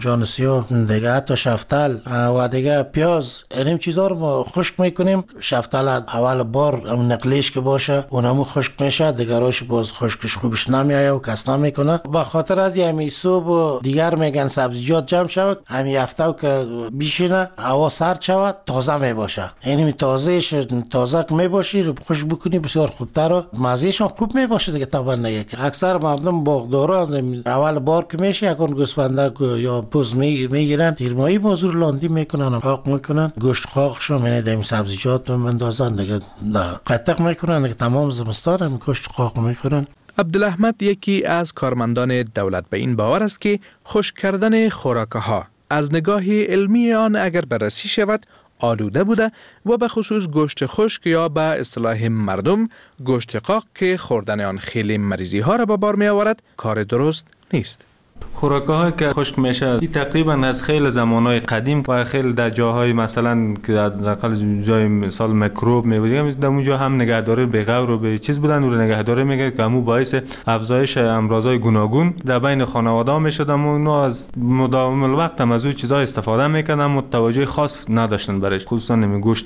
جان سیاه دیگه، حتی شفتل و دیگه پیاز، این چیزا رو ما خشک میکنیم. شفتل اول بار نقلیش که باشه اونمو خشک میشه، دیگه روش باز خشکش خوبش نمیایه و کس نمیکنه. به خاطر از همین صبح و دیگر میگن سبزیجات جمع شود، همین هفته که بیشینه هوا سرد شود تازه میباشه. یعنی تازه که میباشی رو خوش بکنی بسیار خوبتر، مزهش هم خوب میباشه دیگه. طبعا دیگه اکثر مردم باغدارا اول بار که میشه یکون گوسفنده یا پوز میگیرن، تیرمایی بازور لاندی میکنن، قاق میکنن، گوشت قاقشو میندیم سبزیجات میندازن دیگه، قطق میکنن دیگه. تمام زمستان هم گوشت قاق میکنن. عبدالاحمد یکی از کارمندان دولت به این باور است که خشک کردن خوراک‌ها از نگاه علمی آن اگر بررسی شود آلوده بوده و به خصوص گوشت خشک یا به اصطلاح مردم گوشت قاق که خوردن آن خیلی مریضی ها را به بار می آورد کار درست نیست. خوراک‌هایی که خشک میشه این تقریبا از خیلی زمانهای قدیم و خیلی در جاهای مثلا که حداقل جای مثال میکروب میبودیم در اونجا هم نگهداری به غور و به چیز بودن و نگهداری میگه که همون باعث افزایش امراضهای گوناگون در بین خانواده میشد. اما اونا از مداوم الوقت هم از اون چیزا استفاده میکردن اما توجه خاص نداشتن برایش، خصوصا گوشت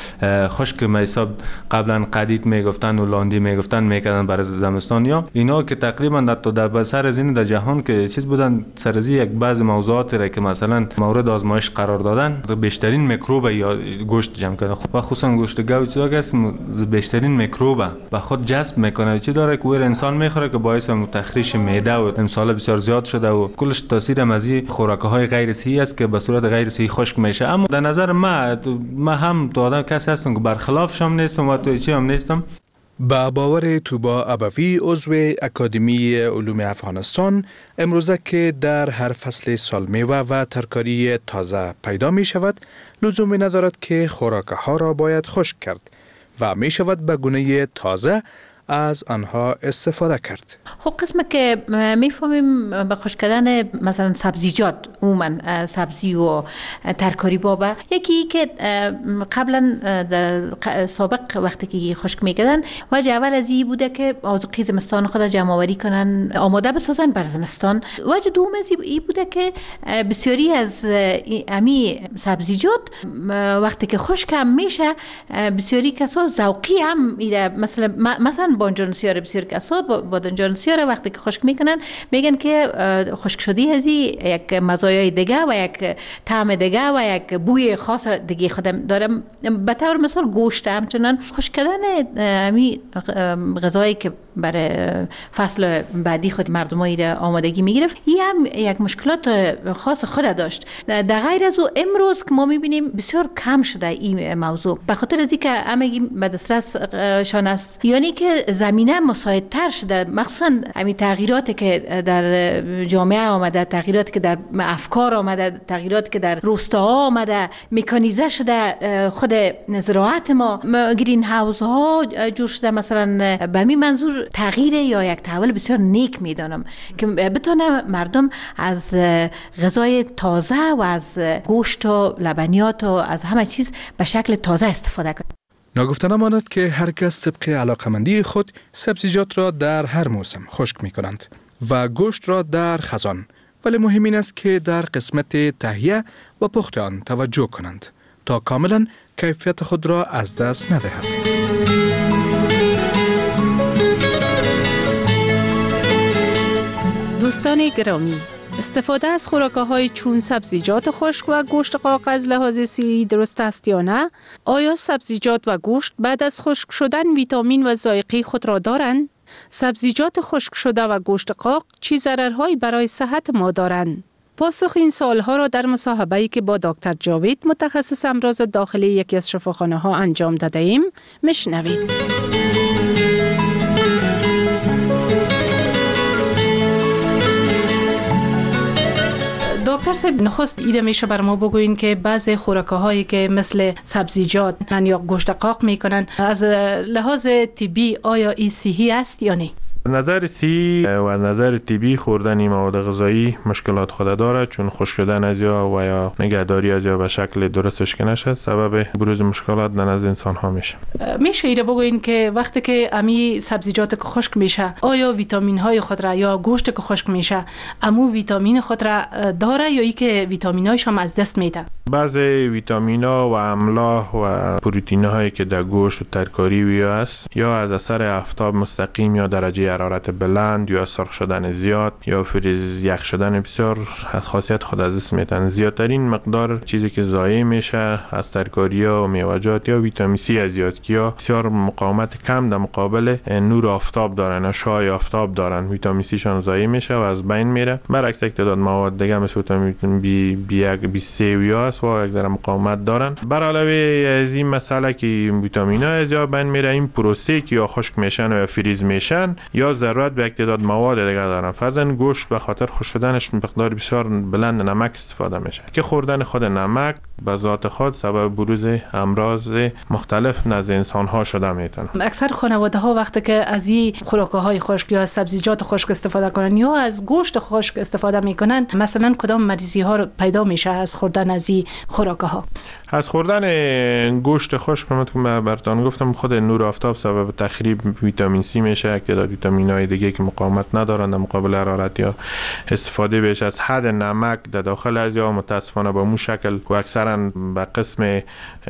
خشک حساب قبلا قدید میگفتن و لاندی میگفتن میکردن برای زمستان یا اینا که تقریبا در بسر از این در جهان که چیز بودن سرزی یک بعض موضوعات را که مثلا مورد آزمایش قرار دادن بیشترین میکروب یا گوشت جمع کردن. خب خصوصا گوشت گاو چیزا که بیشترین میکروب به خود جذب میکنه، چی داره که انسان میخوره که باعث تخریش معده و امسال بسیار زیاد شده و کلش تاثیر مزی خوراک‌های غیر صحی است که به صورت غیر صحی خشک میشه. اما در نظر ما هم تو آدم کسی هستم که برخلافش هم نیستم و تو چی هم نیستم. با باور توبا ابوی عضو اکادمی علوم افغانستان، امروزه که در هر فصل سال میوه و ترکاری تازه پیدا می شود، لزومی ندارد که خوراک‌ها را باید خشک کرد و می شود به گونه تازه از آنها استفاده کرد. خب قسمه که میفهمیم به خشک کردن مثلا سبزیجات، عموما سبزی و ترکاری بابا، یکی که قبلا در سابق وقتی که خشک میکردن وجه اول از این بوده که آذوقه زمستان خود جمع آوری کنن، آماده بسازن بر زمستان. وجه دوم از این بوده که بسیاری از امی سبزیجات وقتی که خشک هم میشه بسیاری کسا ذوقی هم میره، مثلا بانجانسیار بسیار کسا بادنجانسیار وقتی که خشک میکنن میگن که خشک شدی هزی یک مزایای دیگه و یک طعم دیگه و یک بوی خاص دیگه خودم دارم. به طور مثال گوشت همچنان خشک کردن امی غذایی که برای فصل بعدی خود مردمایی را آمادگی میگرفت، این هم یک مشکلات خاص خود داشت. در غیر از او امروز که ما میبینیم بسیار کم شده این موضوع، به خاطر از اینکه همگی به دسترس شان است، یعنی که زمینه مساعدتر شده، مخصوصا همین تغییراتی که در جامعه آمده، تغییراتی که در افکار آمده، تغییراتی که در روستاها آمده، مکانیزه شده خود زراعت ما، گرین هاوس ها جور شده. مثلا به همین منظور تغییر یا یک تحول بسیار نیک میدانم که بتونه مردم از غذای تازه و از گوشت و لبنیات و از همه چیز به شکل تازه استفاده کنه. ناگفته نماند که هر کس طبق علاقمندی خود سبزیجات را در هر موسم خشک می کنند و گوشت را در خزان، ولی مهم این است که در قسمت تهیه و پخت آن توجه کنند تا کاملا کیفیت خود را از دست ندهد. دوستان گرامی، استفاده از خوراک‌های چون سبزیجات خشک و گوشت قاق از لحاظ صحی درست است یا نه؟ آیا سبزیجات و گوشت بعد از خشک شدن ویتامین و ذائقه خود را دارند؟ سبزیجات خشک شده و گوشت قاق چه ضررهایی برای صحت ما دارند؟ پاسخ این سوالها را در مصاحبه‌ای که با دکتر جاوید متخصص امراض داخلی یکی از شفاخانه‌ها انجام داده ایم میشنوید. دکتر صاحب، نخست ایده میشه بر ما بگوین که بعضی خوراک‌هایی که مثل سبزیجات یا گوشت قاق میکنن از لحاظ طبی آیا این صحی است یا نه؟ از نظر صحی و از نظر طبی خوردن مواد غذایی مشکلات خود داره، چون خشک شدن از یا نگهداری از به شکل درستش که نشد سبب بروز مشکلات در نزد انسان ها میشه. میشه ایره بگوین که وقتی که امی سبزیجات که خشک میشه آیا ویتامین های خود را یا گوشت که خشک میشه امو ویتامین خود را داره یا ای که ویتامین هایش هم از دست میده؟ بعضی ویتامین ها و املاح و پروتئین هایی که در گوشت و ترکاری وی است یا از اثر آفتاب مستقیم یا درجه حرارت بلند یا سرخ شدن زیاد یا فریز یخ شدن بسیار خاصیت خود از دست میدن. زیادترین مقدار چیزی که ضایع میشه از ترکاری ها و میوه‌جات یا ویتامین سی از زیاد که یا بسیار مقاومت کم در مقابل نور آفتاب دارن یا شعاع آفتاب دارن، ویتامین سی شان ضایع میشه و از بین میره. برعکس یک تعداد مواد دیگه مثل ویتامین B1 B3 و یک ذره مقاومت دارن. بر علاوه از این مسئله که ویتامین ها از بین میره، این پروسه که یا خشک میشن و فریز میشن یا ضرورت به یک تعداد مواد دیگه دارن. فرضاً گوشت به خاطر خشک شدنش مقدار بسیار بلند نمک استفاده میشه که خوردن خود نمک به ذات خود سبب بروز امراض مختلف نزد انسان ها شده میتونه. اکثر خانواده ها وقتی که از این خوراک های خشک یا سبزیجات خشک استفاده کنن یا از گوشت خشک استفاده میکنن، مثلا کدام مریضی ها پیدا میشه از خوردن از این خوراک ها؟ از خوردن گوشت خشک که براتون گفتم خود نور آفتاب سبب تخریب ویتامین سی میشه، یک تعداد ویتامین های دیگه که مقاومت ندارن در مقابل حرارت یا استفاده بیش از حد نمک در داخل از یا متاسفانه به مو شکل و اکثرا به قسم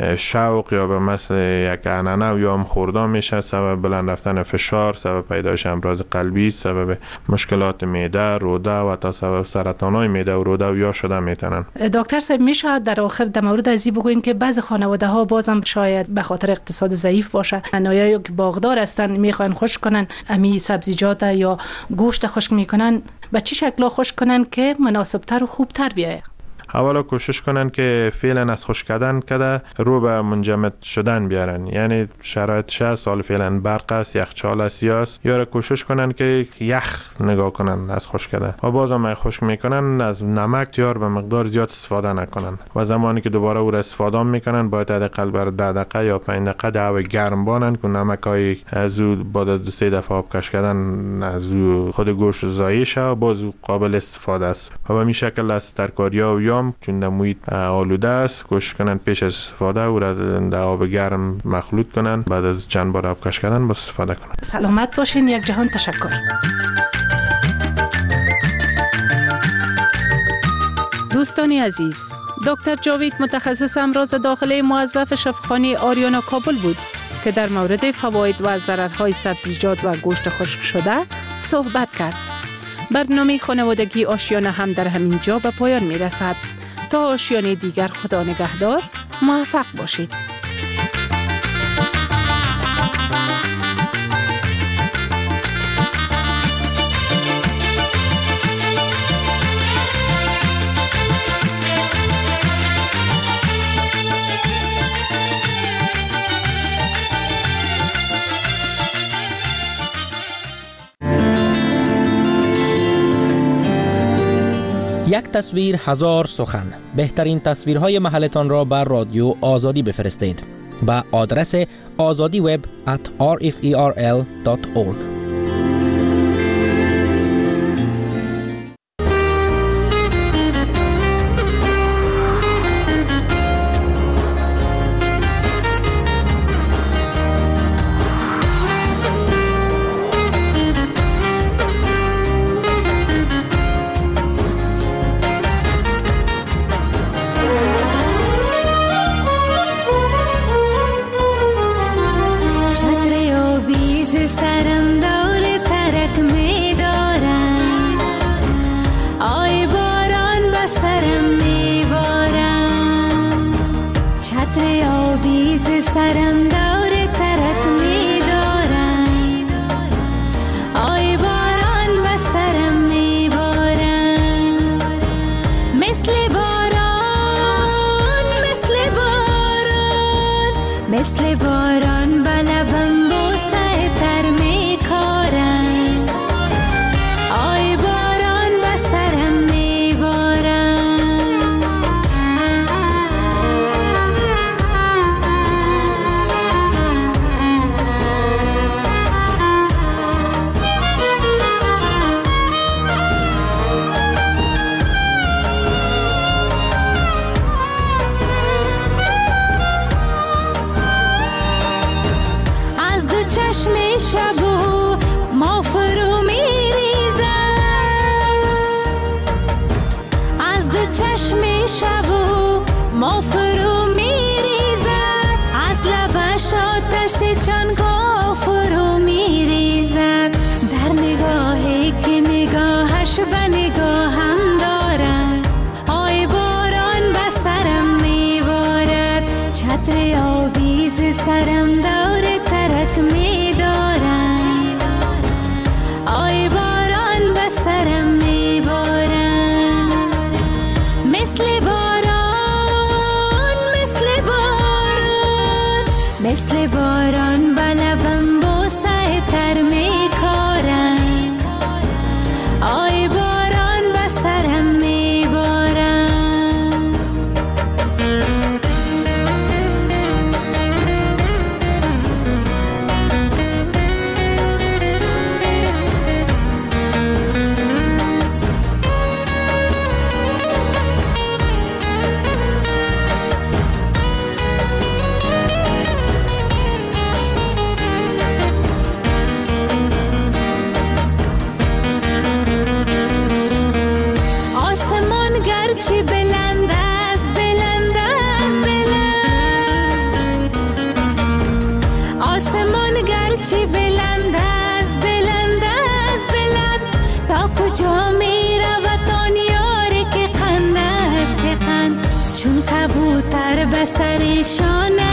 شوق یا به مثل یک عنعنه یا هم خوردن میشه، سبب بلند رفتن فشار، سبب پیدایش امراض قلبی، سبب مشکلات معده، روده و تا سبب سرطان های معده و روده و یا شده میتونن. دکتر صاحب میشه در آخر در مورد ازی بگوین که بعضی خانواده ها بازم شاید به خاطر اقتصاد ضعیف باشه یا که باغدار هستن میخوان خشک کنن امی سبزیجات یا گوشت خشک میکنن، به چه شکل خشک کنن که مناسبتر و خوبتر بیایه؟ اولا کوشش کنن که فعلا از خشک کردن کده رو به منجمد شدن بیارن، یعنی شرایط سال فعلا برق است، یخچال است یا کوشش کنن که یخ نگاه کنن از خشک کردن و بازم خشک میکنن از نمک یار به مقدار زیاد استفاده نکنن و زمانی که دوباره او را استفاده میکنن باید حداقل بر 10 دقیقه یا 5 دقیقه در هوا گرم بانن که نمک های از بعد از 2-3 دفعه آب کش کردن از خود گوشت ضایع شه و باز قابل استفاده است و به این شکل از ترکاری‌ها و چون در محیط آلوده است کوشش کنن پیش از استفاده او را در آب گرم مخلوط کنن، بعد از چند بار آب کش کردن با استفاده کنن. سلامت باشین. یک جهان تشکر. دوستانی عزیز، دکتر جاوید متخصص امراض داخلی موظف شفاخانه آریانا کابل بود که در مورد فواید و ضررهای سبزیجات و گوشت خشک شده صحبت کرد. برنامه خانوادگی آشیانه هم در همین جا به پایان می رسد. تا آشیانه دیگر خدا نگهدار، موفق باشید. یک تصویر هزار سخن. بهترین تصویرهای محلتان را بر رادیو آزادی بفرستید به آدرس azadiweb@rferl.org. ما فرو میریزد، از لبش آتش چنگا فرو میریزد، در نگاهی که نگاهش به نگاهم دارد. آی باران به سرم میبارد، چتر آویز سرم دور ترک میدارد. آی باران به سرم میبارد، مثل باران، مثل باران، مثل باران به لبم بوسه تر میکارد. آی باران به سرم میبارد. آسمان گرچه بلند است، بلند است، بلند. آسمان گرچه بلند است، بلند است، بلند. تا کجا می رود آن یاری که خند است، که خند. چون کبوتر به سر شانه